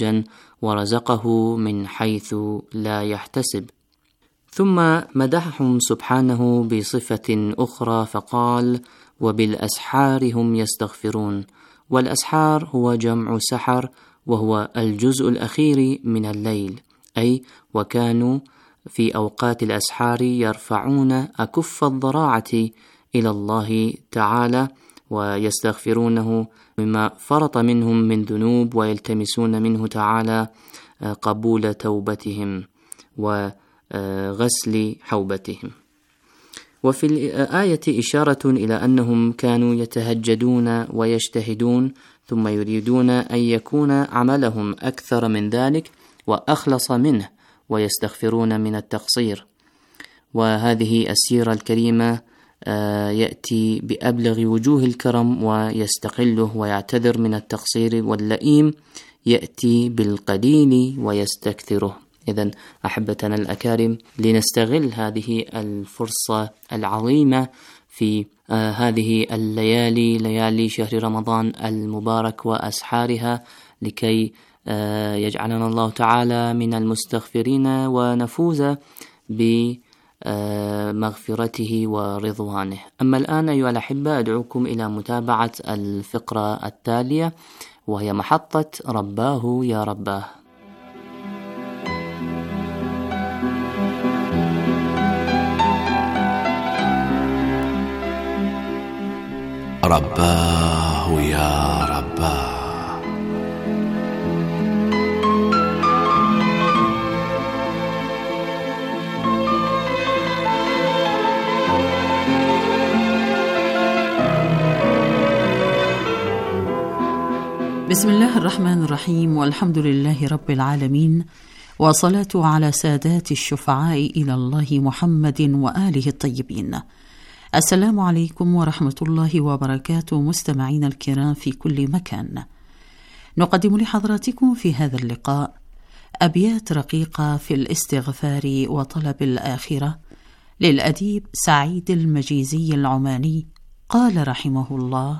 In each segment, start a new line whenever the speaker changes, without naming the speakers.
ورزقه من حيث لا يحتسب. ثم مدحهم سبحانه بصفة أخرى فقال: وبالأسحار هم يستغفرون. والأسحار هو جمع سحر، وهو الجزء الأخير من الليل، أي وكانوا في أوقات الأسحار يرفعون أكف الضراعة إلى الله تعالى ويستغفرونه مما فرط منهم من ذنوب، ويلتمسون منه تعالى قبول توبتهم وغسل حوبتهم. وفي الآية إشارة إلى أنهم كانوا يتهجدون ويجتهدون، ثم يريدون أن يكون عملهم أكثر من ذلك وأخلص منه، ويستغفرون من التقصير. وهذه السيرة الكريمة يأتي بأبلغ وجوه الكرم ويستقله ويعتذر من التقصير، واللئيم يأتي بالقليل ويستكثره. إذن أحبتنا الأكارم، لنستغل هذه الفرصة العظيمة في هذه الليالي، ليالي شهر رمضان المبارك وأسحارها، لكي يجعلنا الله تعالى من المستغفرين ونفوز بمغفرته ورضوانه. أما الآن أيها الأحبة، أدعوكم إلى متابعة الفقرة التالية، وهي محطة رباه يا رباه.
رباه يا رباه.
بسم الله الرحمن الرحيم، والحمد لله رب العالمين، وصلاة على سادات الشفعاء إلى الله محمد وآله الطيبين. السلام عليكم ورحمة الله وبركاته، مستمعين الكرام في كل مكان. نقدم لحضراتكم في هذا اللقاء أبيات رقيقة في الاستغفار وطلب الآخرة للأديب سعيد المجيزي العماني. قال رحمه الله: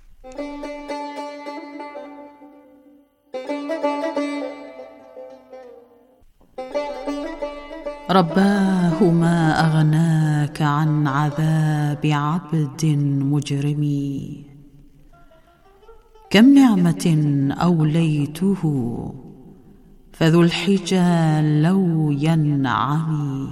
رباه ما أغناك عن عذاب عبد مجرم، كم نعمة أوليته فذو الحجى لو ينعمي.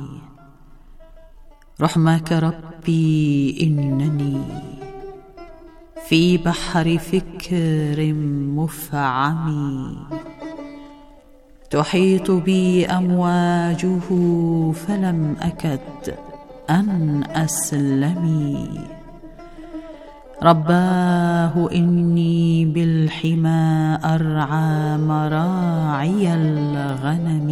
رحمك ربي إنني في بحر فكر مفعم، تحيط بي أمواجه فلم أكد أن أسلمي. رباه إني بالحمى أرعى مراعي الغنم،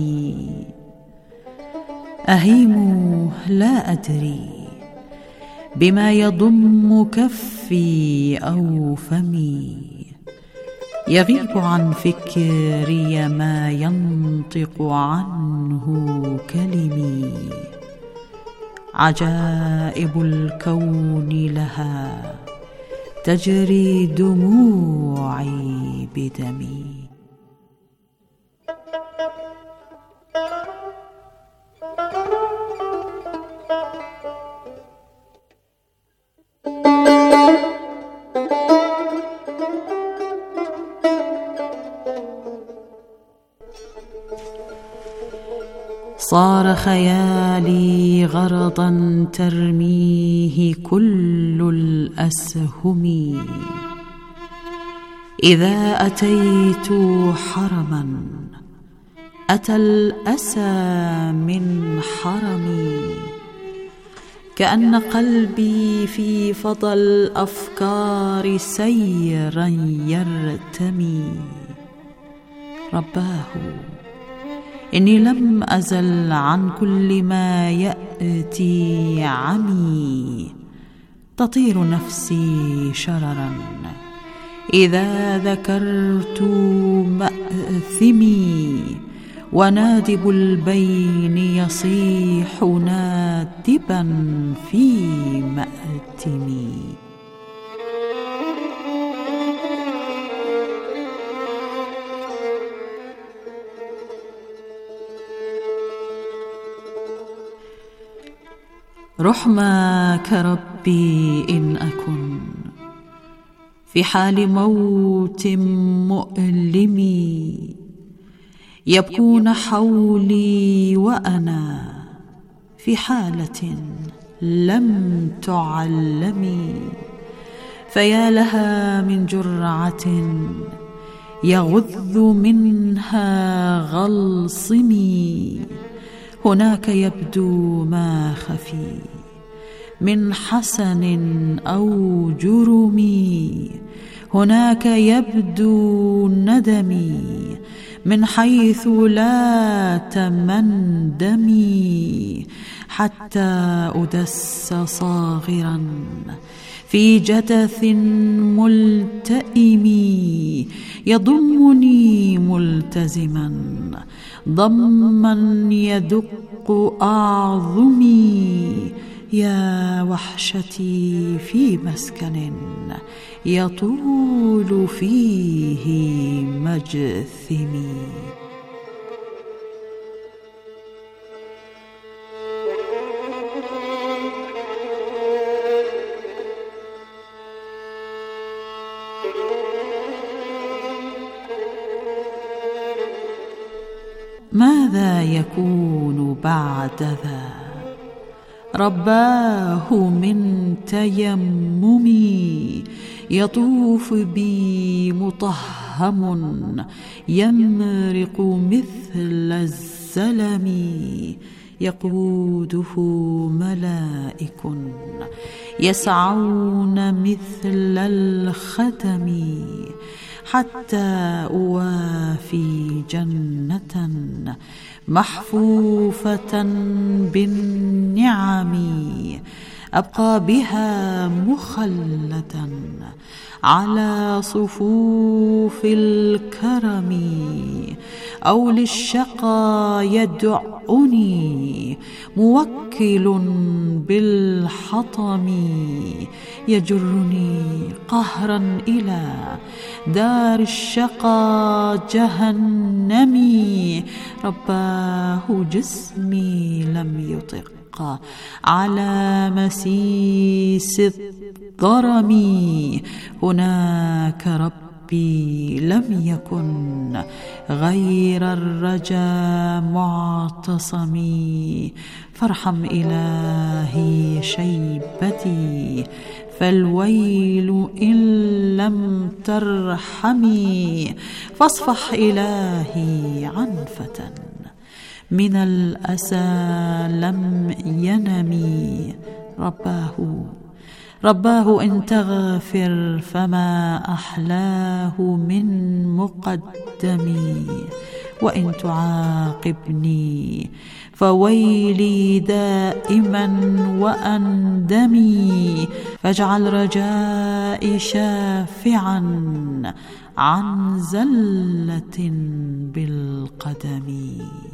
أهيم لا أدري بما يضم كفي أو فمي، يغيب عن فكري ما ينطق عنه كلمي. عجائب الكون لها تجري دموعي بدمي. صار خيالي غرضا ترميه كل الأسهم، إذا أتيت حرما أتى الأسى من حرمي. كأن قلبي في فضى الأفكار سيرا يرتمي. رباه إني لم أزل عن كل ما يأتي عمي، تطير نفسي شررا إذا ذكرت مأثمي، ونادب البين يصيح نادبا في مأتمي. رحمك ربي إن أكن في حال موت مؤلم، يبكون حولي وأنا في حالة لم تعلمي، فيا لها من جرعة يغذ منها غلصمي، هناك يبدو ما خفي من حسن أو جرمي، هناك يبدو ندمي من حيث لا تمندمي، حتى أدس صاغرا في جدث ملتئم، يضمني ملتزما ضما يدق أعظمي، يا وحشتي في مسكن يطول فيه مجثمي. ماذا يكون بعد ذا رباه من تيممي، يطوف بي مطهم يمرق مثل الزلم، يقوده ملائك يسعون مثل الختم، حتى أوافي جنة محفوفة بالنعم، أبقى بها مخلدا على صفوف الكرم، أو للشقى يدعني موكل بالحطم، يجرني قهرا إلى دار الشقى جهنمي، رباه جسمي لم يطق على مسيس الضرم، هناك ربي لم يكن غير الرجا معتصمي، فارحم إلهي شيبتي فالويل إن لم ترحمي، فاصفح إلهي عنفة من الأسى لم ينمي، رباه إن تغفر فما أحلاه من مقدمي، وإن تعاقبني فويلي دائما وأندمي، فاجعل رجائي شافعا عن زلة بالقدم.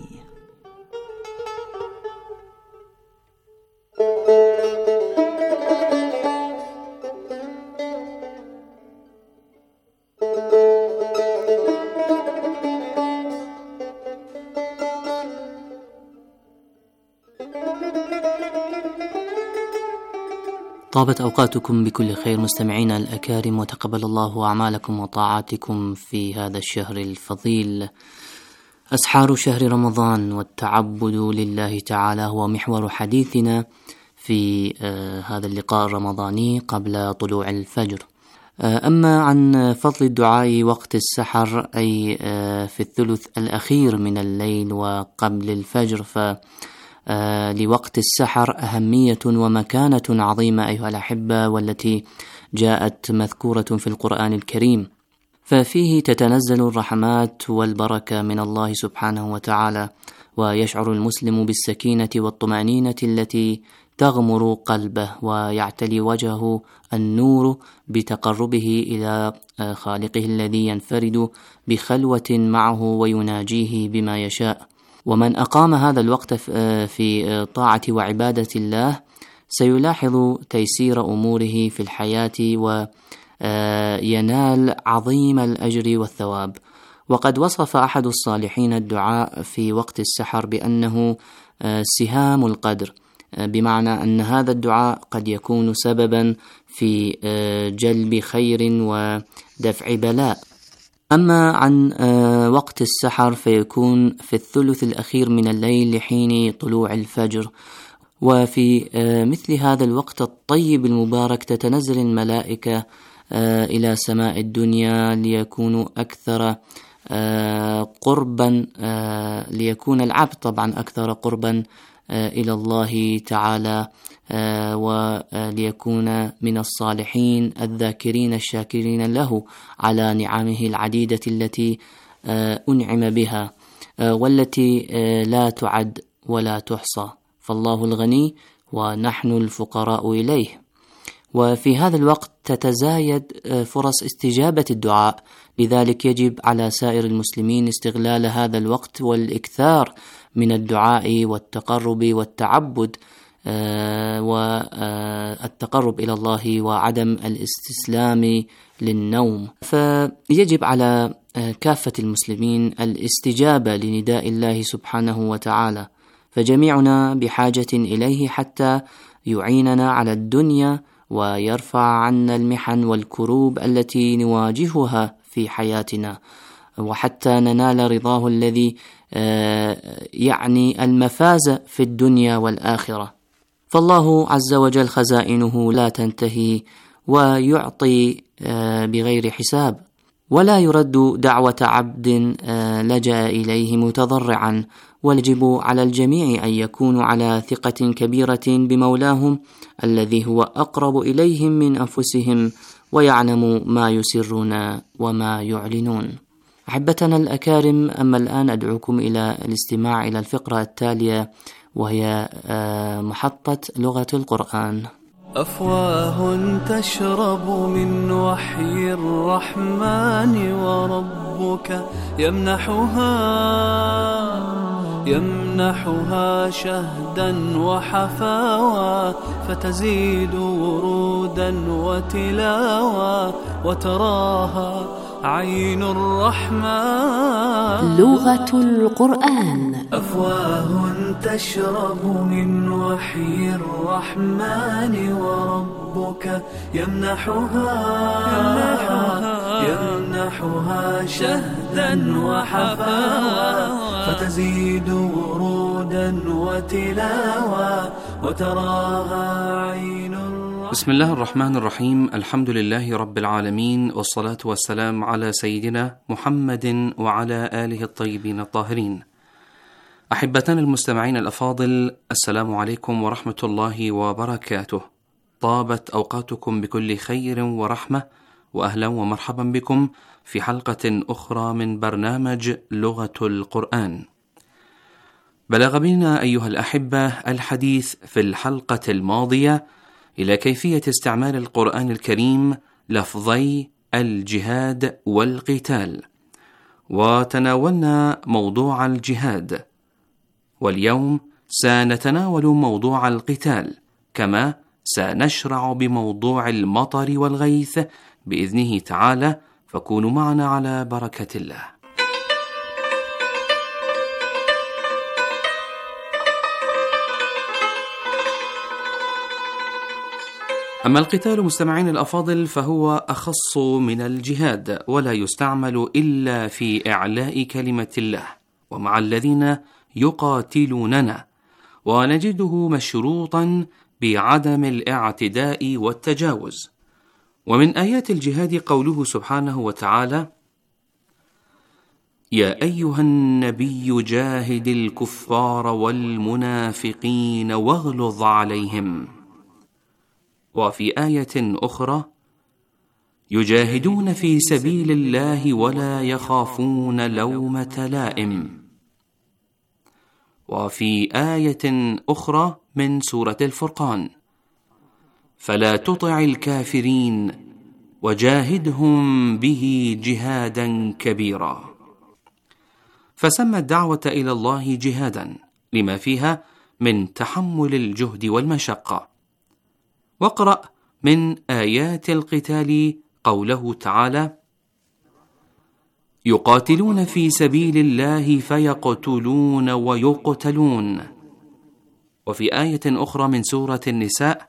طابت أوقاتكم بكل خير مستمعينا الأكارم، وتقبل الله أعمالكم وطاعاتكم في هذا الشهر الفضيل. أسحار شهر رمضان والتعبد لله تعالى هو محور حديثنا في هذا اللقاء الرمضاني قبل طلوع الفجر. أما عن فضل الدعاء وقت السحر أي في الثلث الأخير من الليل وقبل الفجر، لوقت السحر أهمية ومكانة عظيمة أيها الأحبة، والتي جاءت مذكورة في القرآن الكريم، ففيه تتنزل الرحمات والبركة من الله سبحانه وتعالى، ويشعر المسلم بالسكينة والطمأنينة التي تغمر قلبه، ويعتلي وجهه النور بتقربه إلى خالقه الذي ينفرد بخلوة معه ويناجيه بما يشاء. ومن أقام هذا الوقت في طاعة وعبادة الله سيلاحظ تيسير أموره في الحياة وينال عظيم الأجر والثواب. وقد وصف أحد الصالحين الدعاء في وقت السحر بأنه سهام القدر، بمعنى أن هذا الدعاء قد يكون سببا في جلب خير ودفع بلاء. أما عن وقت السحر فيكون في الثلث الأخير من الليل لحين طلوع الفجر، وفي مثل هذا الوقت الطيب المبارك تتنزل الملائكة إلى سماء الدنيا ليكونوا أكثر قربا، ليكون العبد طبعا أكثر قربا إلى الله تعالى، وليكون من الصالحين الذاكرين الشاكرين له على نعمه العديدة التي أنعم بها والتي لا تعد ولا تحصى، فالله الغني ونحن الفقراء إليه. وفي هذا الوقت تتزايد فرص استجابة الدعاء، لذلك يجب على سائر المسلمين استغلال هذا الوقت والإكثار من الدعاء والتقرب والتعبد والتقرب إلى الله وعدم الاستسلام للنوم. فيجب على كافة المسلمين الاستجابة لنداء الله سبحانه وتعالى، فجميعنا بحاجة إليه حتى يعيننا على الدنيا ويرفع عنا المحن والكروب التي نواجهها في حياتنا، وحتى ننال رضاه الذي يعني المفاز في الدنيا والآخرة. فالله عز وجل خزائنه لا تنتهي ويعطي بغير حساب، ولا يرد دعوة عبد لجأ إليه متضرعا، ويجب على الجميع أن يكونوا على ثقة كبيرة بمولاهم الذي هو أقرب إليهم من أنفسهم ويعلم ما يسرون وما يعلنون. أحبتنا الأكارم، أما الآن أدعوكم إلى الاستماع إلى الفقرة التالية، وهي محطة لغة القرآن.
أفواه تشرب من وحي الرحمن، وربك يمنحها شهدا وحفاوى، فتزيد ورودا وتلاوى، وتراها عين الرحمن.
لغة القرآن.
أفواه تشرب من وحي الرحمن، وربك يمنحها شهدا وحفاوى، فتزيد ورودا وتلاوى، وتراها عين.
بسم الله الرحمن الرحيم. الحمد لله رب العالمين، والصلاة والسلام على سيدنا محمد وعلى آله الطيبين الطاهرين. أحبتنا المستمعين الأفاضل، السلام عليكم ورحمة الله وبركاته. طابت أوقاتكم بكل خير ورحمة، وأهلا ومرحبا بكم في حلقة أخرى من برنامج لغة القرآن. بلغ بنا أيها الأحبة الحديث في الحلقة الماضية إلى كيفية استعمال القرآن الكريم لفظي الجهاد والقتال، وتناولنا موضوع الجهاد، واليوم سنتناول موضوع القتال، كما سنشرع بموضوع المطر والغيث بإذنه تعالى، فكونوا معنا على بركة الله. أما القتال مستمعين الأفاضل فهو أخص من الجهاد، ولا يستعمل إلا في إعلاء كلمة الله ومع الذين يقاتلوننا، ونجده مشروطا بعدم الاعتداء والتجاوز. ومن آيات الجهاد قوله سبحانه وتعالى: يا أيها النبي جاهد الكفار والمنافقين واغلظ عليهم. وفي آية أخرى: يجاهدون في سبيل الله ولا يخافون لومة لائم. وفي آية أخرى من سورة الفرقان: فلا تطع الكافرين وجاهدهم به جهادا كبيرا. فسمى الدعوة إلى الله جهادا لما فيها من تحمل الجهد والمشقة. واقرأ من آيات القتال قوله تعالى: يقاتلون في سبيل الله فيقتلون ويقتلون. وفي آية أخرى من سورة النساء: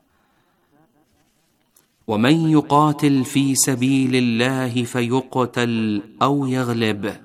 ومن يقاتل في سبيل الله فيقتل أو يغلب.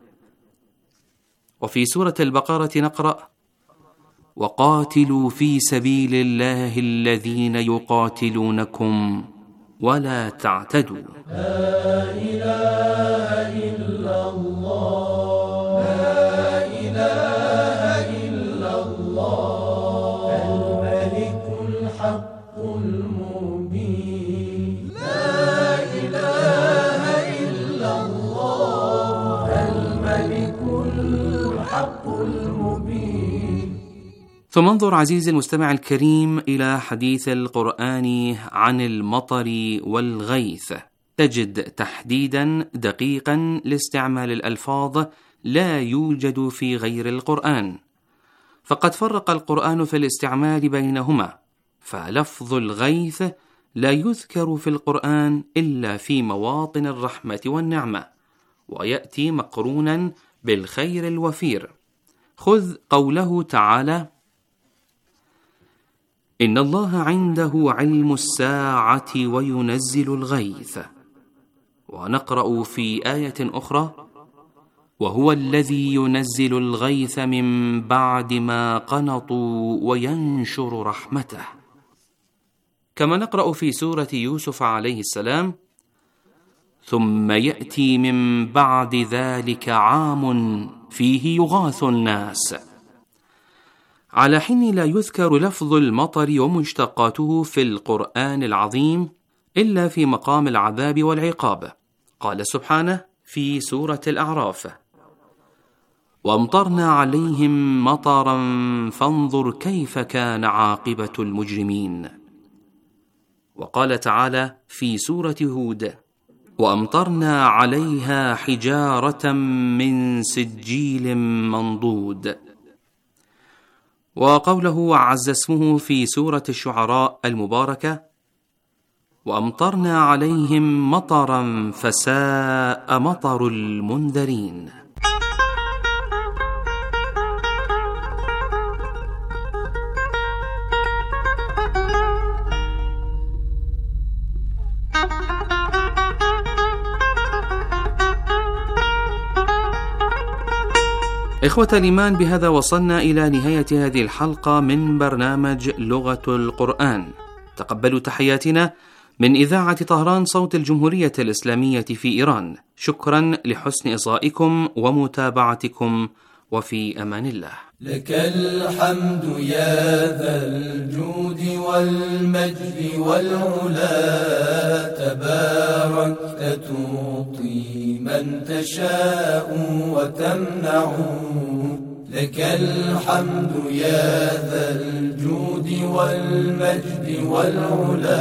وفي سورة البقرة نقرأ: وقاتلوا في سبيل الله الذين يقاتلونكم ولا تعتدوا.
لا إله إلا الله، لا إله إلا الله، الملك الحق المبين. لا إله إلا الله، الملك الحق المبين.
ثم انظر عزيزي المستمع الكريم إلى حديث القرآن عن المطر والغيث، تجد تحديدا دقيقا لاستعمال الألفاظ لا يوجد في غير القرآن، فقد فرق القرآن في الاستعمال بينهما، فلفظ الغيث لا يذكر في القرآن إلا في مواطن الرحمة والنعمة، ويأتي مقرونا بالخير الوفير. خذ قوله تعالى: إن الله عنده علم الساعة وينزل الغيث. ونقرأ في آية أخرى: وهو الذي ينزل الغيث من بعد ما قنطوا وينشر رحمته. كما نقرأ في سورة يوسف عليه السلام: ثم يأتي من بعد ذلك عام فيه يغاث الناس. على حين لا يذكر لفظ المطر ومشتقاته في القرآن العظيم إلا في مقام العذاب والعقاب. قال سبحانه في سورة الأعراف: وامطرنا عليهم مطرا فانظر كيف كان عاقبة المجرمين. وقال تعالى في سورة هود: وأمطرنا عليها حجارة من سجيل منضود. وقوله عز اسمه في سورة الشعراء المباركة: وأمطرنا عليهم مطرا فساء مطر المنذرين. إخوة الإيمان، بهذا وصلنا إلى نهاية هذه الحلقة من برنامج لغة القرآن. تقبلوا تحياتنا من إذاعة طهران صوت الجمهورية الإسلامية في إيران. شكرا لحسن إصغائكم ومتابعتكم، وفي أمان الله.
لك الحمد يا ذا الجود والمجد والعلا، تباركت تعطي من تشاء وتمنع. لك الحمد يا ذا الجود والمجد والعلا،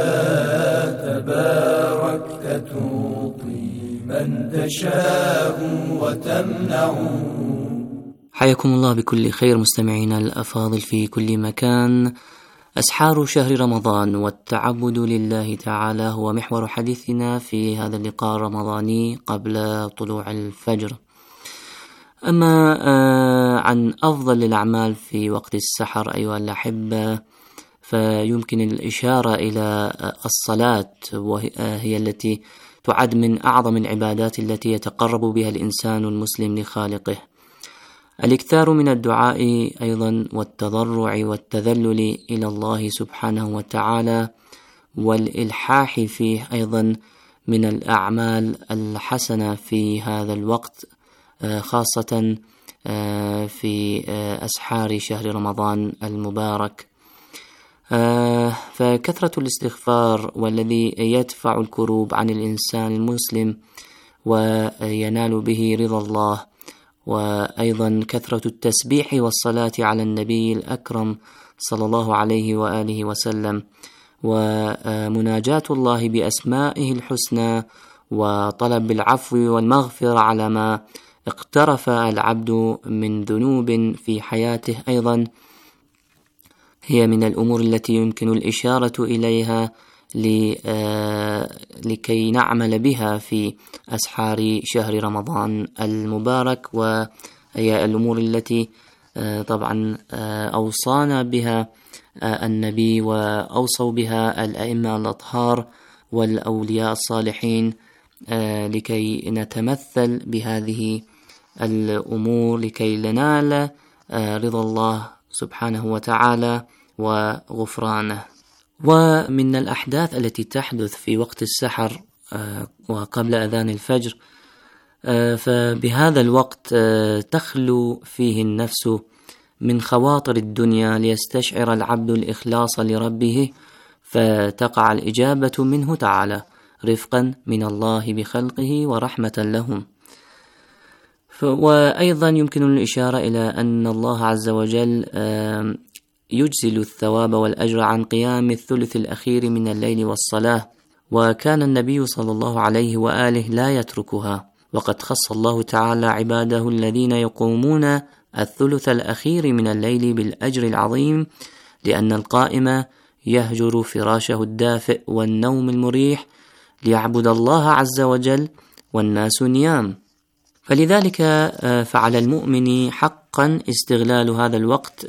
تباركت تعطي من تشاء وتمنع.
حياكم الله بكل خير مستمعينا الأفاضل في كل مكان. أسحار شهر رمضان والتعبد لله تعالى هو محور حديثنا في هذا اللقاء الرمضاني قبل طلوع الفجر. أما عن أفضل الأعمال في وقت السحر أيها الأحبة، فيمكن الإشارة إلى الصلاة، وهي التي تعد من أعظم العبادات التي يتقرب بها الإنسان المسلم لخالقه. الاكثار من الدعاء أيضا والتضرع والتذلل إلى الله سبحانه وتعالى، والإلحاح فيه أيضا من الأعمال الحسنة في هذا الوقت، خاصة في أسحار شهر رمضان المبارك. فكثرة الاستغفار والذي يدفع الكروب عن الإنسان المسلم وينال به رضا الله، وأيضا كثرة التسبيح والصلاة على النبي الأكرم صلى الله عليه وآله وسلم، ومناجاة الله بأسمائه الحسنى، وطلب العفو والمغفرة على ما اقترف العبد من ذنوب في حياته، أيضا هي من الأمور التي يمكن الإشارة إليها لكي نعمل بها في أسحار شهر رمضان المبارك، وهي الأمور التي طبعا أوصانا بها النبي وأوصوا بها الأئمة الأطهار والأولياء الصالحين لكي نتمثل بهذه الأمور لكي ننال رضا الله سبحانه وتعالى وغفرانه. ومن الأحداث التي تحدث في وقت السحر وقبل أذان الفجر، فبهذا الوقت تخلو فيه النفس من خواطر الدنيا ليستشعر العبد الإخلاص لربه، فتقع الإجابة منه تعالى رفقا من الله بخلقه ورحمة لهم. وأيضا يمكن الإشارة إلى أن الله عز وجل يجزل الثواب والأجر عن قيام الثلث الأخير من الليل والصلاة، وكان النبي صلى الله عليه وآله لا يتركها، وقد خص الله تعالى عباده الذين يقومون الثلث الأخير من الليل بالأجر العظيم، لأن القائم يهجر فراشه الدافئ والنوم المريح ليعبد الله عز وجل والناس نيام. فلذلك فعلى المؤمن حقا استغلال هذا الوقت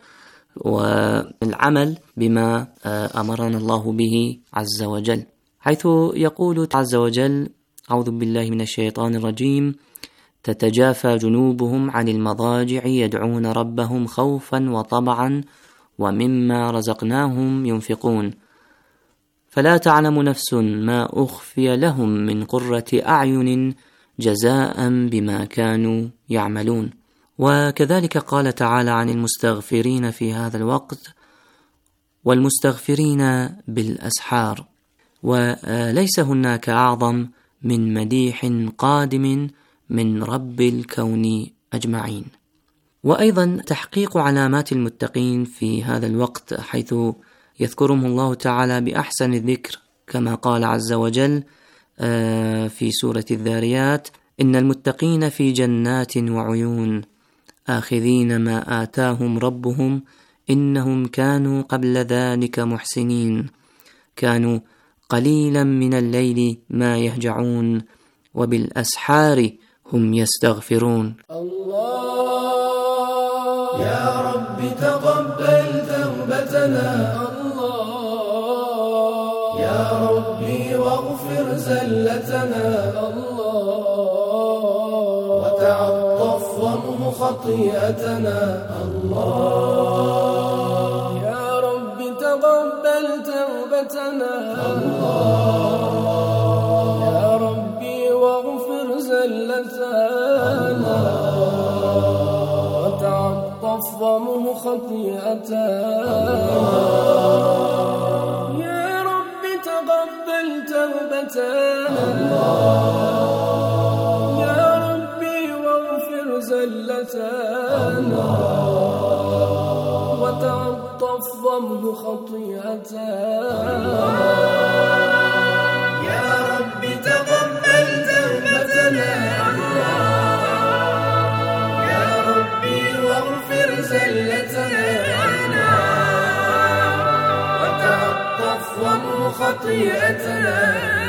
والعمل بما أمرنا الله به عز وجل، حيث يقول عز وجل: أعوذ بالله من الشيطان الرجيم: تتجافى جنوبهم عن المضاجع يدعون ربهم خوفا وطمعا ومما رزقناهم ينفقون فلا تعلم نفس ما أخفي لهم من قرة أعين جزاء بما كانوا يعملون. وكذلك قال تعالى عن المستغفرين في هذا الوقت: والمستغفرين بالأسحار. وليس هناك أعظم من مديح قادم من رب الكون أجمعين. وأيضا تحقيق علامات المتقين في هذا الوقت، حيث يذكرهم الله تعالى بأحسن الذكر، كما قال عز وجل في سورة الذاريات: إن المتقين في جنات وعيون آخذين ما آتاهم ربهم إنهم كانوا قبل ذلك محسنين كانوا قليلا من الليل ما يهجعون وبالأسحار هم يستغفرون.
الله يا رب تقبل توبتنا، الله يا ربي واغفر زلتنا، وتعطف وامه خطيئتنا، الله يا رب تقبل توبتنا، الله يا ربي واغفر زلتنا، وتعطف وامه خطيئتنا، يا رب تقبل توبتنا، زلتنا، وتعطف ضمه خطيئتنا، يا رب تقبل توبتنا، يا ربي واغفر زلتنا، وتعطف ضمه خطيئتنا.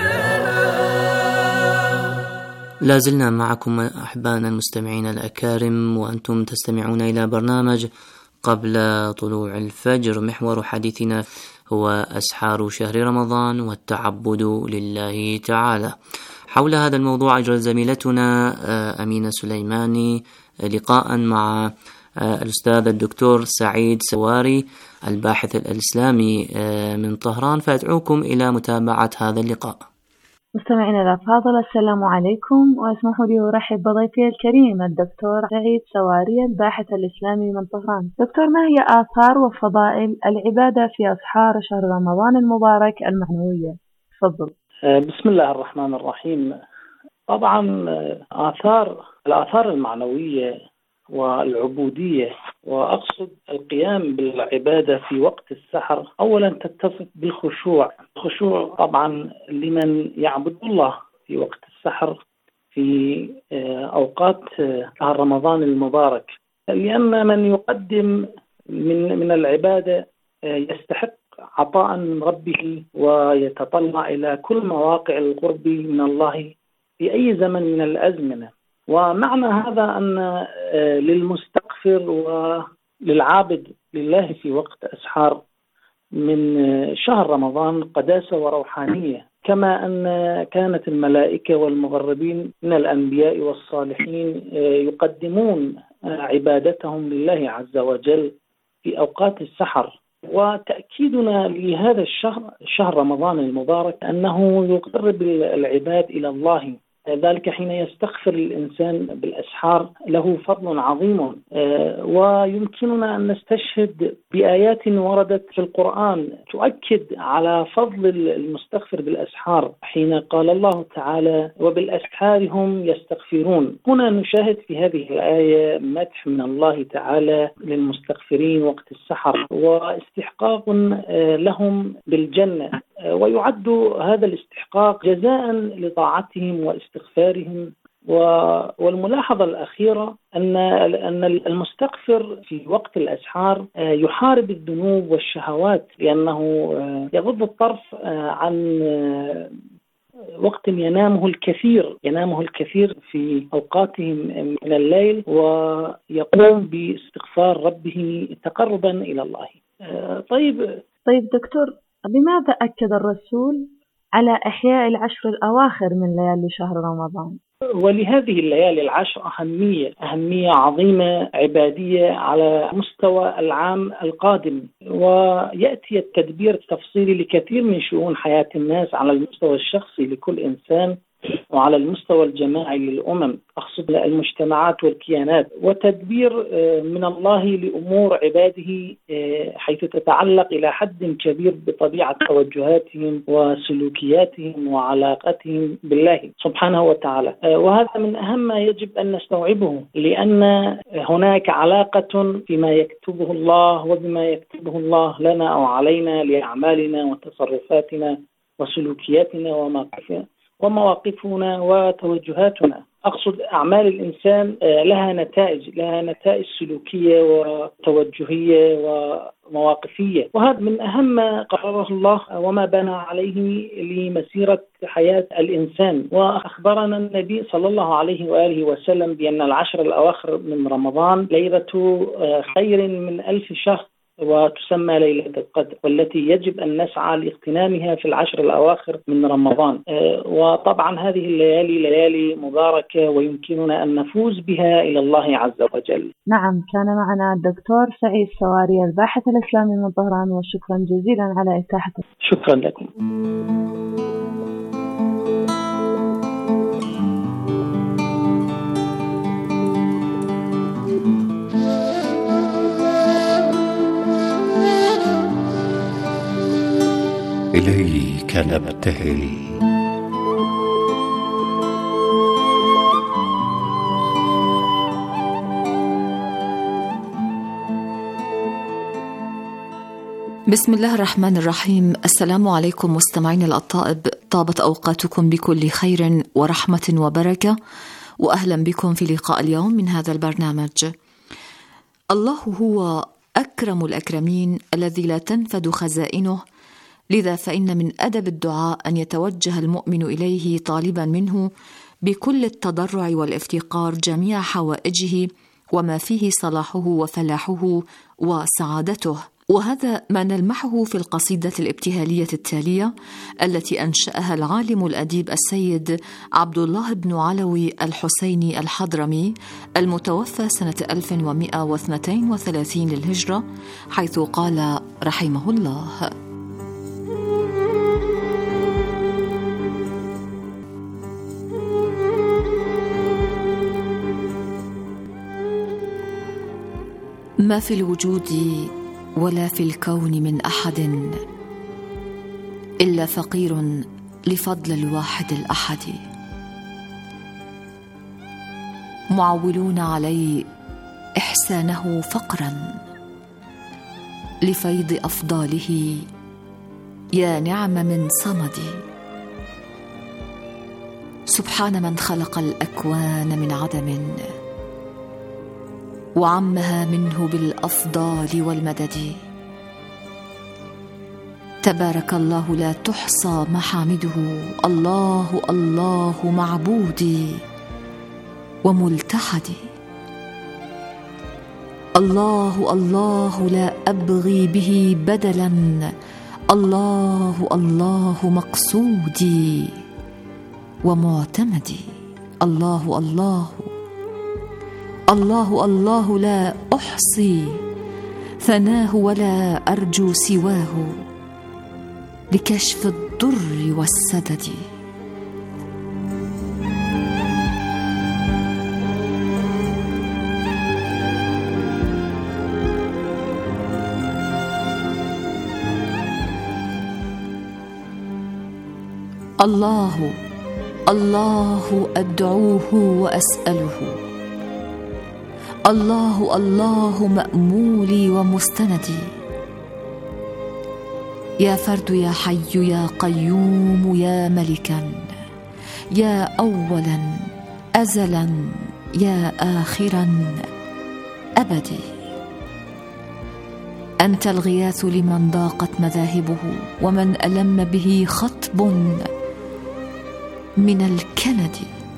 لا زلنا معكم أحبائنا المستمعين الأكارم، وأنتم تستمعون إلى برنامج قبل طلوع الفجر. محور حديثنا هو أسحار شهر رمضان والتعبد لله تعالى. حول هذا الموضوع أجرت زميلتنا أمينة سليماني لقاء مع الأستاذ الدكتور سعيد سواري الباحث الإسلامي من طهران، فأدعوكم إلى متابعة هذا اللقاء.
مستمعينا الأفاضل، السلام عليكم، واسمحوا لي أرحب بضيفي الكريم الدكتور سعيد سواري الباحث الإسلامي من طهران. دكتور، ما هي آثار وفضائل العبادة في أسحار شهر رمضان المبارك المعنوية؟ تفضل.
بسم الله الرحمن الرحيم. طبعا الآثار المعنوية والعبودية، وأقصد القيام بالعبادة في وقت السحر، أولا تتفق بالخشوع. الخشوع طبعا لمن يعبد الله في وقت السحر في أوقات شهر رمضان المبارك، لأن من يقدم من العبادة يستحق عطاء من ربه ويتطلع إلى كل مواقع القرب من الله في أي زمن من الأزمنة. ومعنى هذا أن للمستغفر للمستغفر وللعابد لله في وقت أسحار من شهر رمضان قداسة وروحانية، كما أن كانت الملائكة والمقربين من الأنبياء والصالحين يقدمون عبادتهم لله عز وجل في أوقات السحر. وتأكيدنا لهذا الشهر، شهر رمضان المبارك، أنه يقرب العباد إلى الله، ذلك حين يستغفر الإنسان بالأسحار له فضل عظيم. ويمكننا أن نستشهد بآيات وردت في القرآن تؤكد على فضل المستغفر بالأسحار، حين قال الله تعالى: وبالأسحار هم يستغفرون. هنا نشاهد في هذه الآية مدح من الله تعالى للمستغفرين وقت السحر واستحقاق لهم بالجنة، ويعد هذا الاستحقاق جزاء لطاعتهم واستغفارهم. والملاحظة الأخيرة أن المستغفر في وقت الأسحار يحارب الذنوب والشهوات، لأنه يغض الطرف عن وقت ينامه الكثير في أوقاتهم من الليل، ويقوم باستغفار ربه تقربا إلى الله.
طيب دكتور، بماذا أكد الرسول على إحياء العشر الأواخر من ليالي شهر رمضان؟
ولهذه الليالي العشر أهمية عظيمة عبادية على مستوى العام القادم، ويأتي التدبير التفصيلي لكثير من شؤون حياة الناس على المستوى الشخصي لكل إنسان، وعلى المستوى الجماعي للأمم، أقصد المجتمعات والكيانات، وتدبير من الله لأمور عباده حيث تتعلق إلى حد كبير بطبيعة توجهاتهم وسلوكياتهم وعلاقتهم بالله سبحانه وتعالى. وهذا من أهم ما يجب أن نستوعبه، لأن هناك علاقة فيما يكتبه الله وبما يكتبه الله لنا أو علينا لأعمالنا وتصرفاتنا وسلوكياتنا ومواقفنا وتوجهاتنا. أقصد أعمال الإنسان لها نتائج سلوكية وتوجهية ومواقفية، وهذا من أهم ما قرره الله وما بنى عليه لمسيرة حياة الإنسان. وأخبرنا النبي صلى الله عليه وآله وسلم بأن العشر الأواخر من رمضان ليلة خير من 1000 شهر، وتسمى ليلة القدر، والتي يجب أن نسعى لاغتنامها في العشر الأواخر من رمضان. وطبعا هذه الليالي ليالي مباركة ويمكننا أن نفوز بها إلى الله عز وجل.
نعم، كان معنا الدكتور سعيد سواري الباحث الإسلامي من طهران، وشكرا جزيلا على إتاحته.
شكرا لكم.
إليك نبتهل
بسم الله الرحمن الرحيم. السلام عليكم مستمعين الأطائب، طابت أوقاتكم بكل خير ورحمة وبركة، وأهلا بكم في لقاء اليوم من هذا البرنامج. الله هو أكرم الأكرمين الذي لا تنفد خزائنه، لذا فإن من أدب الدعاء أن يتوجه المؤمن إليه طالبا منه بكل التضرع والافتقار جميع حوائجه وما فيه صلاحه وفلاحه وسعادته. وهذا ما نلمحه في القصيدة الابتهالية التالية التي أنشأها العالم الأديب السيد عبد الله بن علوي الحسيني الحضرمي المتوفى سنة 1132 للهجرة، حيث قال رحمه الله: ما في الوجود ولا في الكون من أحد إلا فقير لفضل الواحد الأحد، معولون علي إحسانه فقرا لفيض أفضاله، يا نعم من صمد. سبحان من خلق الأكوان من عدم وعمها منه بالأفضال والمدد. تبارك الله لا تحصى محامده، الله الله معبودي وملتحدي. الله الله لا أبغي به بدلا، الله الله مقصودي ومعتمدي، الله الله الله الله لا أحصي ثناه ولا أرجو سواه لكشف الضر والسدد. الله الله أدعوه وأسأله، الله الله مأمولي ومستندي، يا فرد يا حي يا قيوم يا ملكا، يا أولا أزلا يا آخرا أبدي. أنت الغياث لمن ضاقت مذاهبه، ومن ألم به خطب من الكند.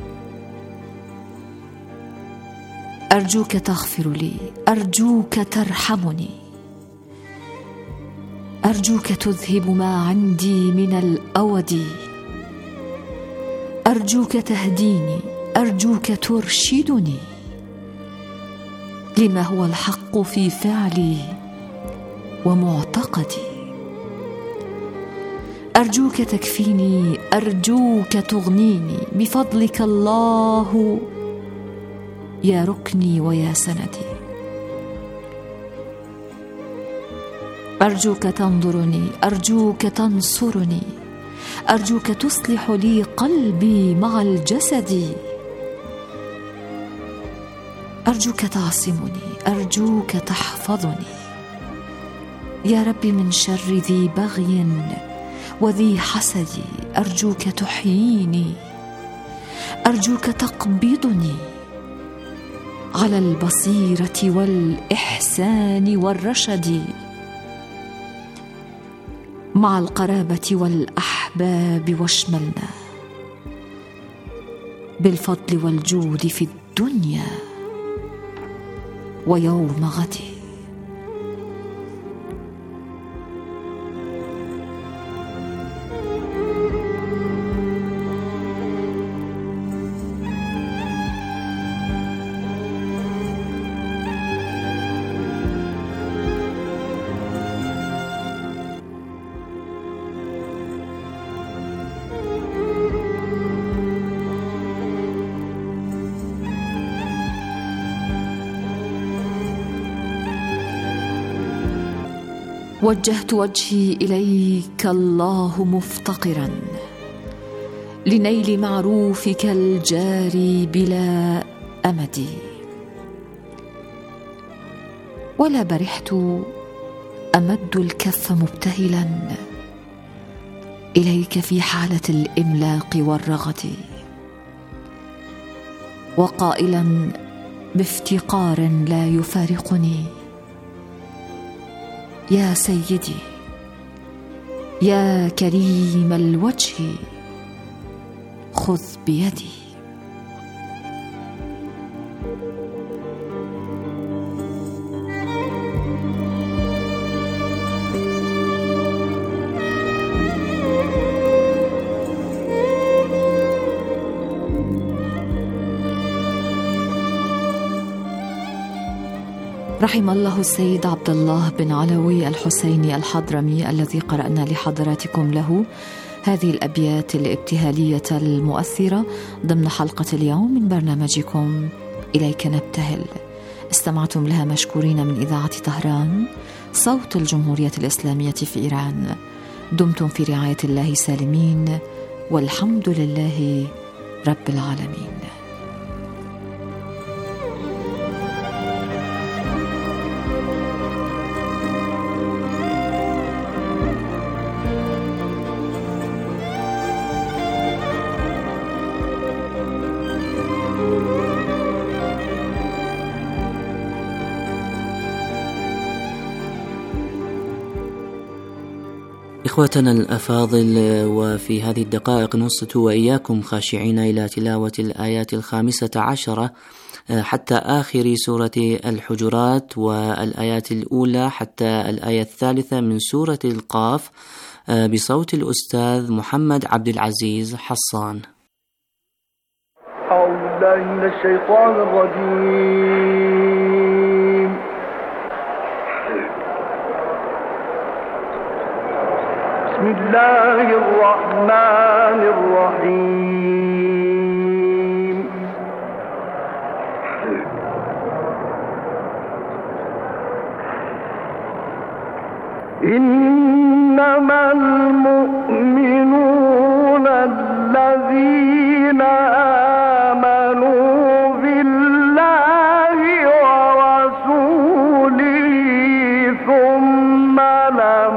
أرجوك تغفر لي، أرجوك ترحمني، أرجوك تذهب ما عندي من الأود، أرجوك تهديني، أرجوك ترشدني لما هو الحق في فعلي ومعتقدي. أرجوك تكفيني، أرجوك تغنيني بفضلك الله يا ركني ويا سندي. أرجوك تنظرني، أرجوك تنصرني، أرجوك تصلح لي قلبي مع الجسد، أرجوك تعصمني، أرجوك تحفظني يا ربي من شر ذي بغي وذي حسد. أرجوك تحييني، أرجوك تقبضني على البصيرة والإحسان والرشد، مع القرابة والأحباب، واشملنا بالفضل والجود في الدنيا ويوم غد. وجهت وجهي إليك الله مفتقرا لنيل معروفك الجاري بلا أمد، ولا برحت أمد الكف مبتهلا إليك في حالة الإملاق والرغد، وقائلا بافتقار لا يفارقني: يا سيدي يا كريم الوجه خذ بيدي. رحم الله السيد عبد الله بن علوي الحسيني الحضرمي الذي قرأنا لحضراتكم له هذه الأبيات الابتهالية المؤثرة ضمن حلقة اليوم من برنامجكم إليك نبتهل. استمعتم لها مشكورين من إذاعة طهران صوت الجمهورية الإسلامية في إيران. دمتم في رعاية الله سالمين، والحمد لله رب العالمين.
إخوتنا الأفاضل، وفي هذه الدقائق نصت وإياكم خاشعين إلى تلاوة الآيات 15 حتى آخر سورة الحجرات، والآيات الأولى حتى الآية 3 من سورة القاف، بصوت الأستاذ محمد عبد العزيز حصان.
أعوذ بالله من الشيطان الرجيم. بسم الله الرحمن الرحيم. إنما المؤمنون الذين آمنوا بالله ورسوله ثم لم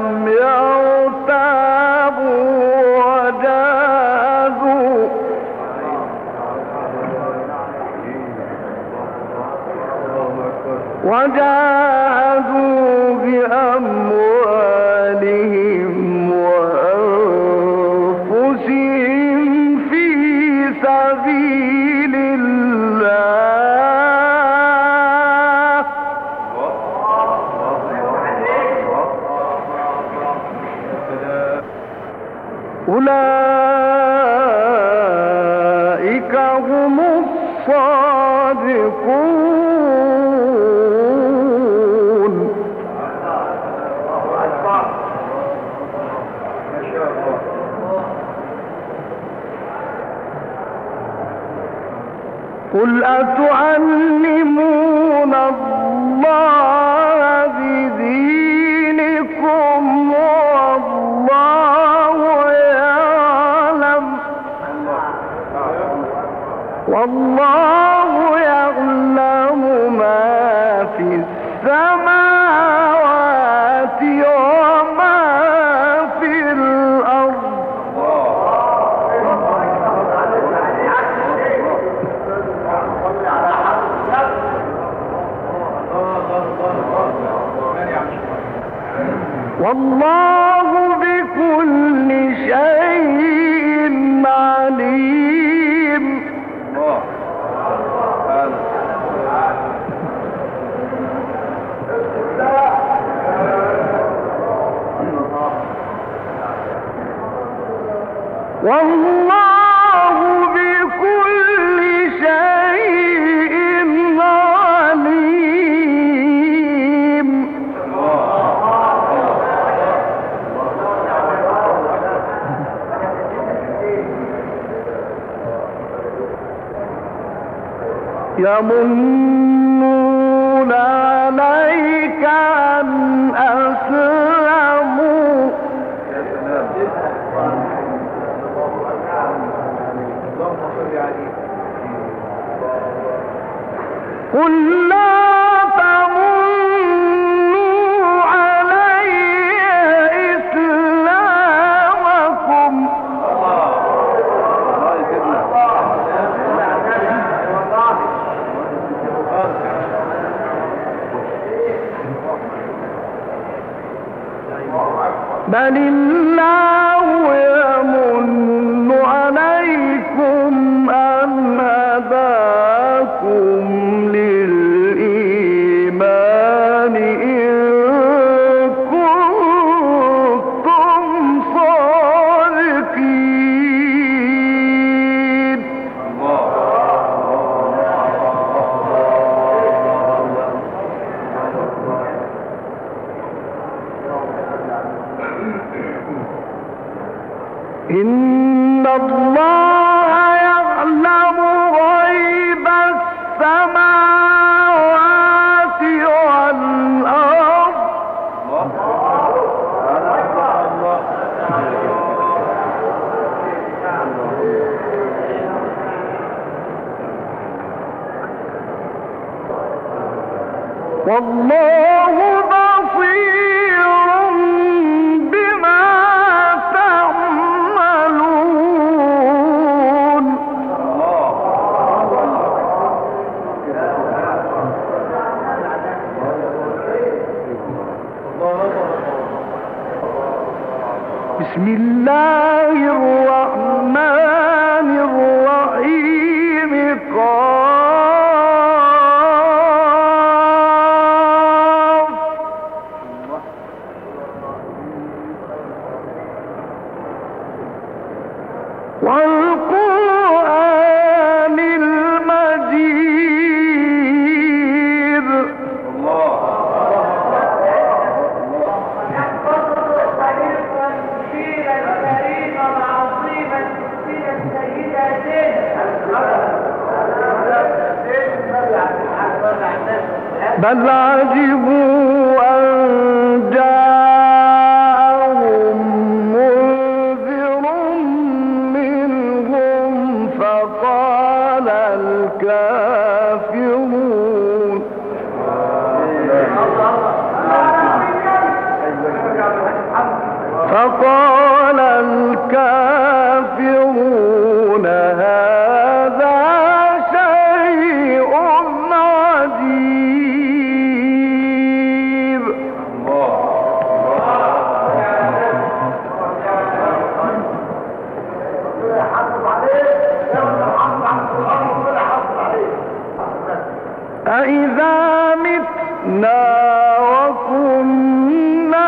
يرتابوا وجاهدوا بأموالهم وأنفسهم في سبيل الله أولئك هم الصادقون. قل أتعلمون الله بدينكم والله يعلم ما في السماوات وما في الأرض. والله بكل شيء عليم. والله بكل شيء عليم. يمنون عليك أن أسلموا قل لا تمنوا علي إسلامكم بل الله يمن عليكم أن هداكم للإيمان إن كنتم صادقين. إن الله يعلم غيب السماوات والأرض والله بصير بما تعملون. بسم الله الرحمن الرحيم. قال بل عجبوا أن جاءهم منذر منهم فقال الكافرون هذا شيء عجيب. أإذا متنا وكنا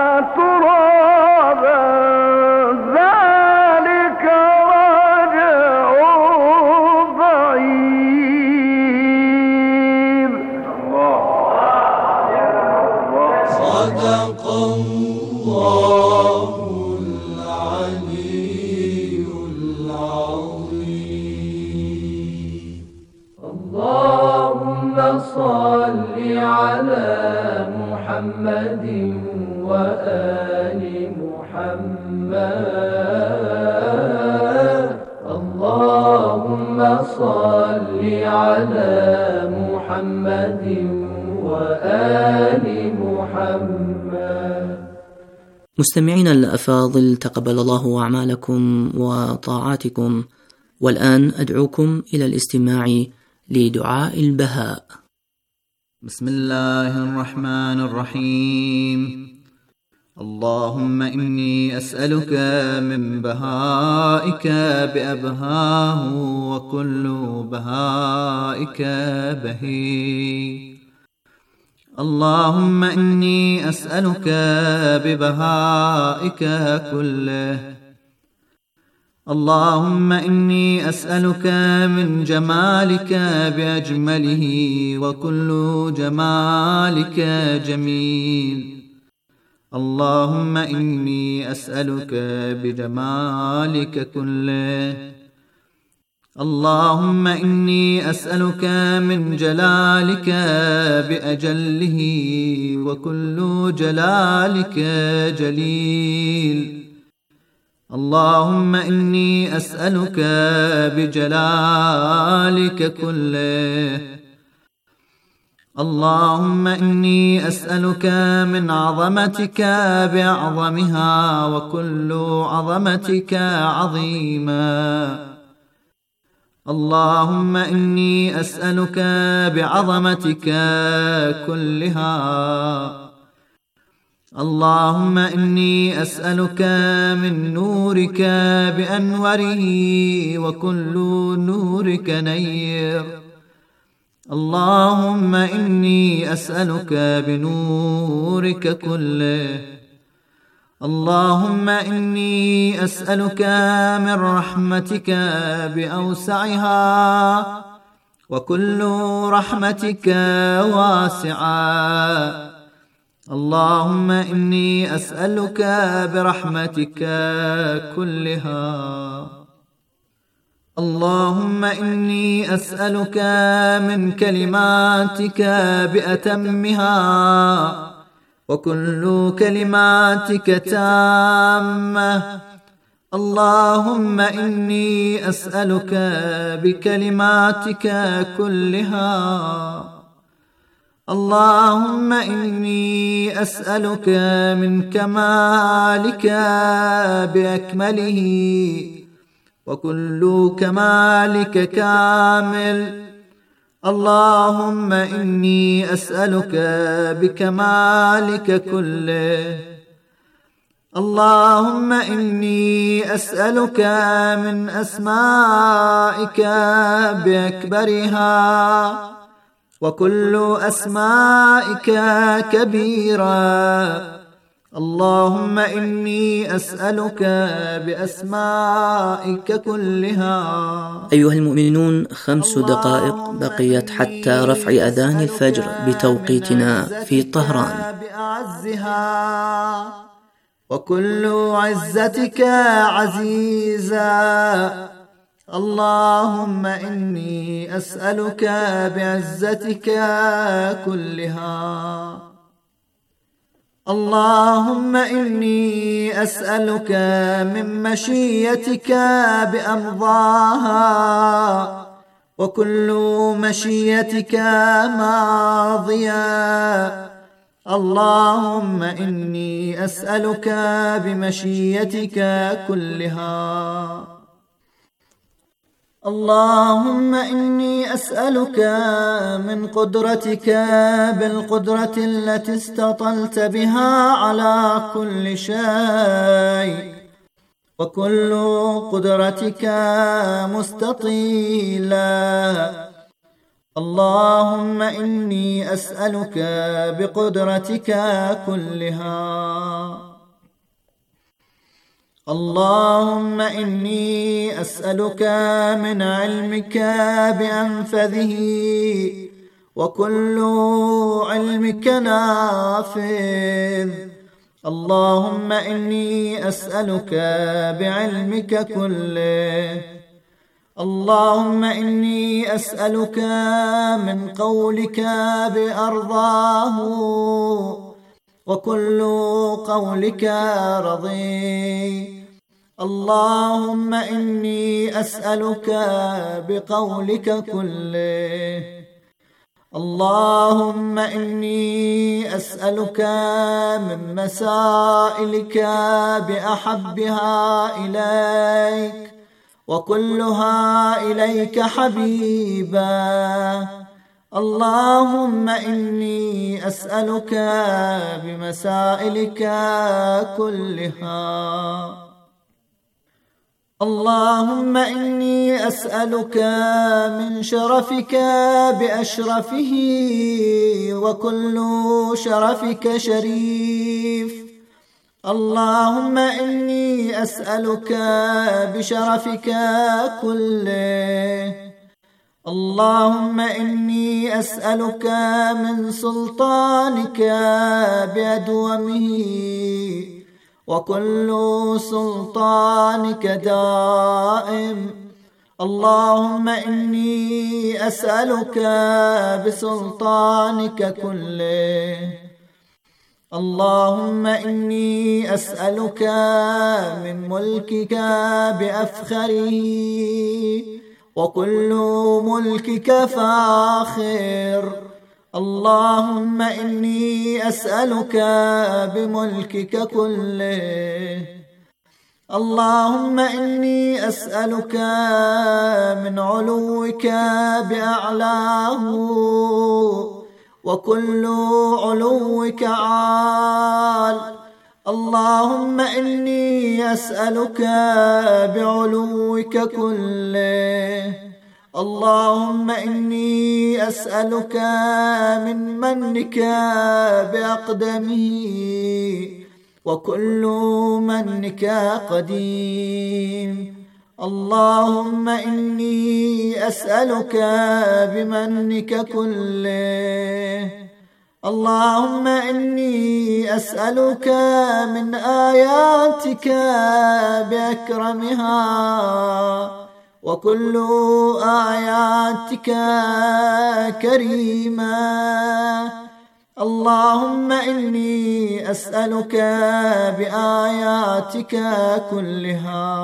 ترابا ذلك رجع بعيد.
صدق الله العلي العظيم. اللهم صل على محمد وآل محمد. اللهم صل على محمد وآل محمد.
مستمعينا الأفاضل، تقبل الله أعمالكم وطاعاتكم، والآن أدعوكم إلى الاستماع لدعاء البهاء.
بسم الله الرحمن الرحيم. اللهم إني أسألك من بهائك بأبهاه وكل بهائك بهي. اللهم إني أسألك ببهائك كله. اللهم إني أسألك من جمالك بأجمله وكل جمالك جميل. اللهم إني أسألك بجمالك كله. اللهم إني أسألك من جلالك بأجله وكل جلالك جليل. اللهم إني أسألك بجلالك كله. اللهم إني أسألك من عظمتك بأعظمها وكل عظمتك عظيما. اللهم إني أسألك بعظمتك كلها. اللهم إني أسألك من نورك بأنوره وكل نورك نير. اللهم إني أسألك بنورك كله. اللهم إني أسألك من رحمتك بأوسعها وكل رحمتك واسعة. اللهم إني أسألك برحمتك كلها. اللهم إني أسألك من كلماتك بأتمها وكل كلماتك تامة. اللهم إني أسألك بكلماتك كلها. اللهم إني أسألك من كمالك بأكمله وكل كمالك كامل. اللهم إني أسألك بكمالك كله. اللهم إني أسألك من أسمائك بأكبرها وكل أسمائك كبيرا. اللهم إني أسألك بأسمائك كلها.
أيها المؤمنون، 5 دقائق بقيت حتى رفع أذان الفجر بتوقيتنا في طهران.
بأعزها وكل عزتك عزيزا. اللهم إني أسألك بعزتك كلها. اللهم إني أسألك من مشيتك بأمضاها، وكل مشيتك ماضية. اللهم إني أسألك بمشيتك كلها. اللهم إني أسألك من قدرتك بالقدرة التي استطلت بها على كل شيء، وكل قدرتك مستطيلة. اللهم إني أسألك بقدرتك كلها. اللهم إني أسألك من علمك بأنفذه، وكل علمك نافذ. اللهم إني أسألك بعلمك كله. اللهم إني أسألك من قولك بأرضاه، وكل قولك رضي. اللهم إني أسألك بقولك كله. اللهم إني أسألك من مسائلك بأحبها إليك، وكلها إليك حبيبا. اللهم إني أسألك بمسائلك كلها. اللهم إني أسألك من شرفك بأشرفه، وكل شرفك شريف. اللهم إني أسألك بشرفك كله. اللهم إني أسألك من سلطانك بأدومه، وكل سلطانك دائم. اللهم إني أسألك بسلطانك كله. اللهم إني أسألك من ملكك بأفخره، وكل ملكك فاخر. اللهم إني أسألك بملكك كله. اللهم إني أسألك من علوك بأعلاه، وكل علوك عال. اللهم إني أسألك بعلوك كله. اللهم إني أسألك من منك بأقدمه، وكل منك قديم. اللهم إني أسألك بمنك كله. اللهم إني أسألك من آياتك بأكرمها، وكل آياتك كريمة. اللهم إني أسألك بآياتك كلها.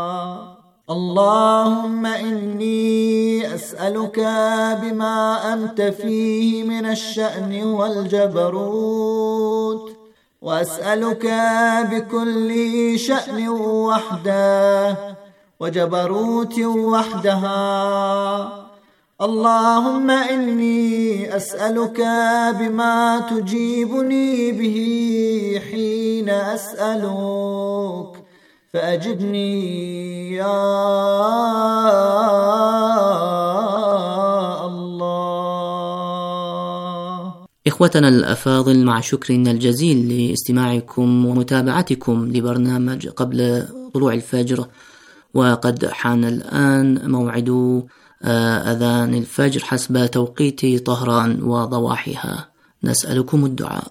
اللهم إني أسألك بما أنت فيه من الشأن والجبروت، وأسألك بكل شأن وحده وجبروت وحدها. اللهم إني أسألك بما تجيبني به حين أسألك، فأجبني يا الله.
إخوتنا الأفاضل، مع شكرنا الجزيل لاستماعكم ومتابعتكم لبرنامج قبل طلوع الفجر، وقد حان الآن موعد أذان الفجر حسب توقيت طهران وضواحيها. نسألكم الدعاء.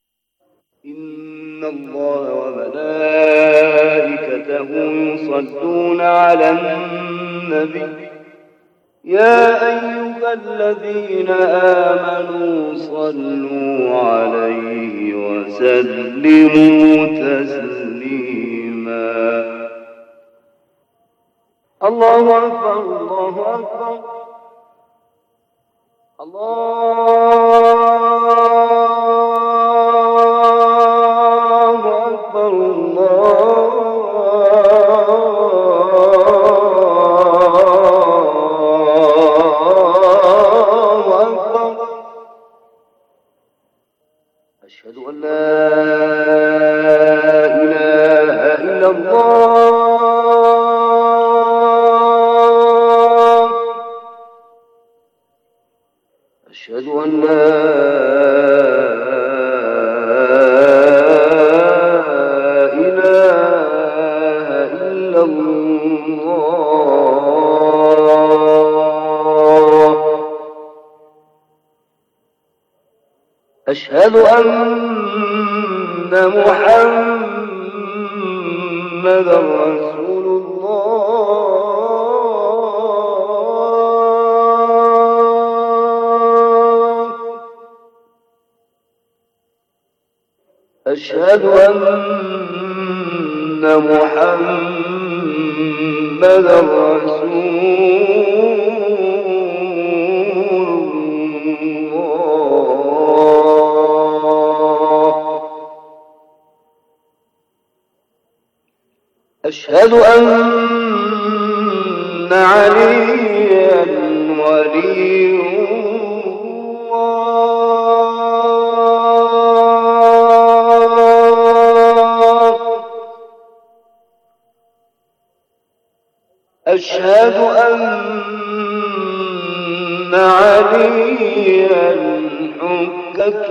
إن الله وملائكته يصلون على النبي النبي يا أيها الذين آمنوا صلوا عليه وسلموا تسليما. الله أكبر الله أكبر الله أكبر الله أكبر. أشهد أن لا إله إلا الله. أشهد أن لا إله إلا الله. أشهد أن محمدا رسول الله. أشهد أن محمدا رسول الله. أشهد أن عليا ولي الله. أشهد أن عليا حجة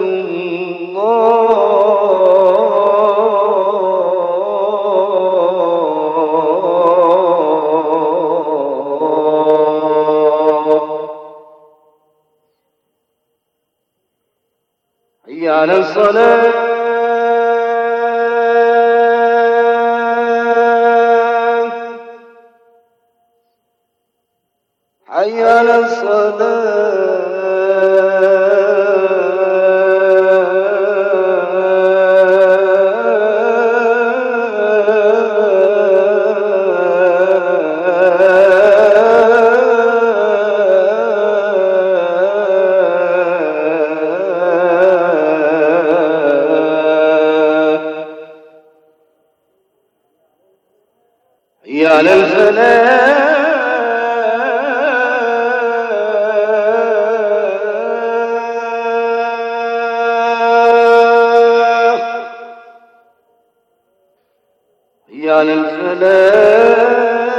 الله. حي على الصلاة. حي على حي على الفلاح. حي على الفلاح.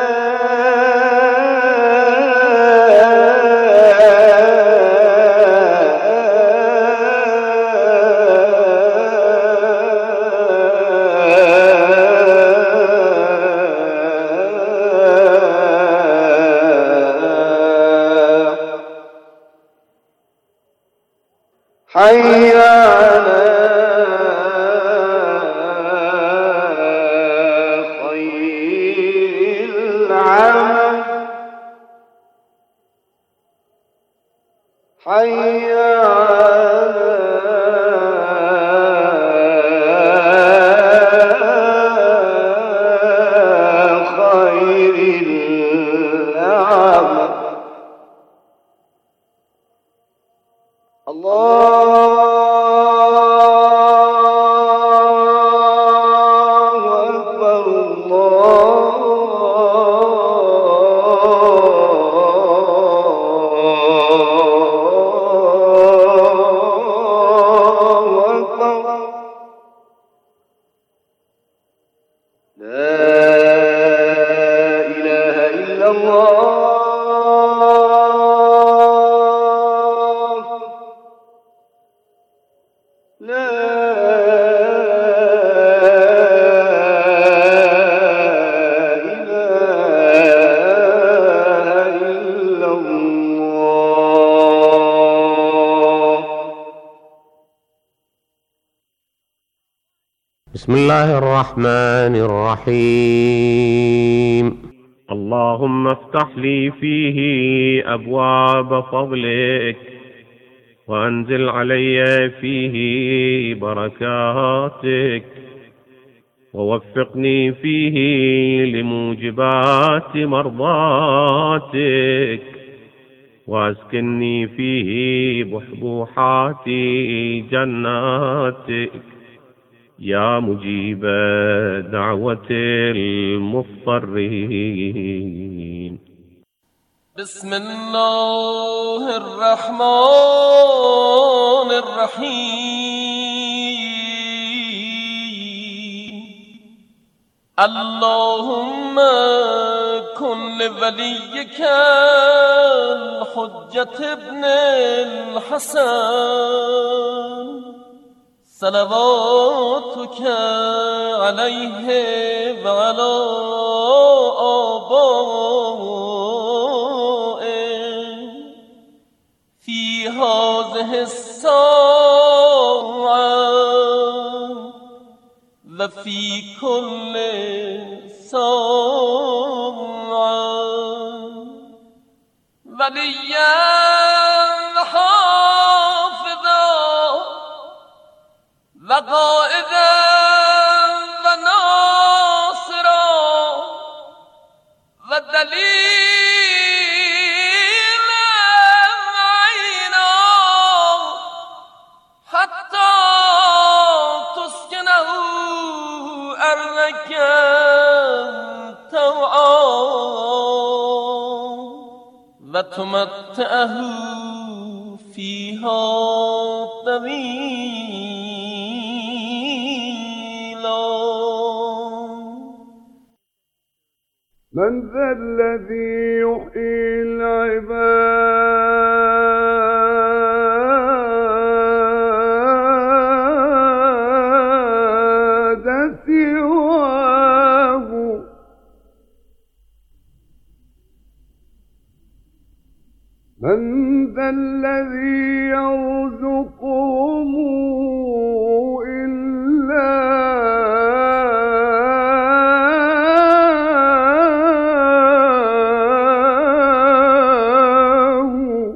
حي على خير العمل. حي على خير العمل. الله أكبر الله أكبر. لا إله إلا الله. لا إله إلا الله.
بسم الله الرحمن الرحيم. اللهم افتح لي فيه أبواب فضلك وأنزل علي فيه بركاتك ووفقني فيه لموجبات مرضاتك واسكنني فيه بحبوحات جناتك يا مجيب دعوة المضطرين.
بسم الله الرحمن الرحيم. اللهم كن لوليك الحجة ابن الحسن صلواتك عليه وعلى آبائه في هذه الساعة وفي كل ساعة وليا حافظا وقائدا وناصرا ودليلا عينا حتى تسكنه أرضك طوعا وتمتعه فيها طويلا.
من ذا الذي يحيي العباد سواه من ذا الذي يرزقهم إلا هو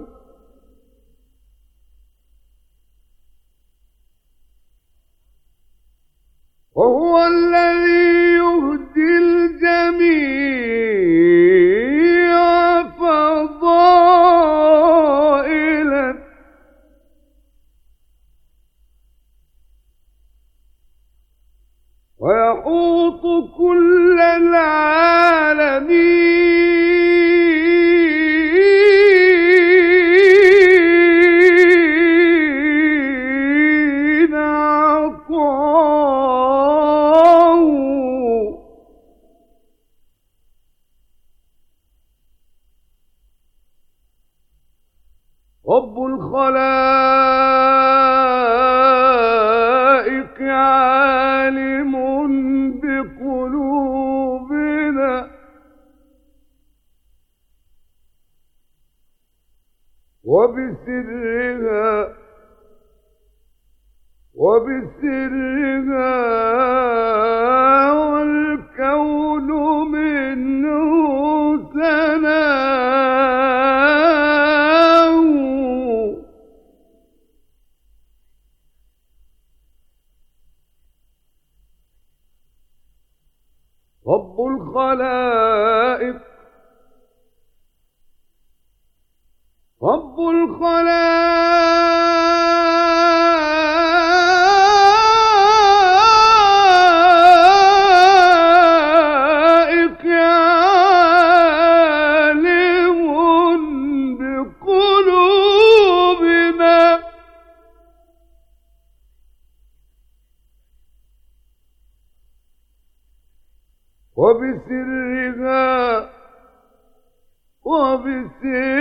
وهو الذي يهدي الجميع فضائلا ويحوط كل العالمين عطاء رب الخلائق عالم بقلوبنا وبسرها والكون منه ثناء رب الخلائق عالم بقلوبنا وبسرها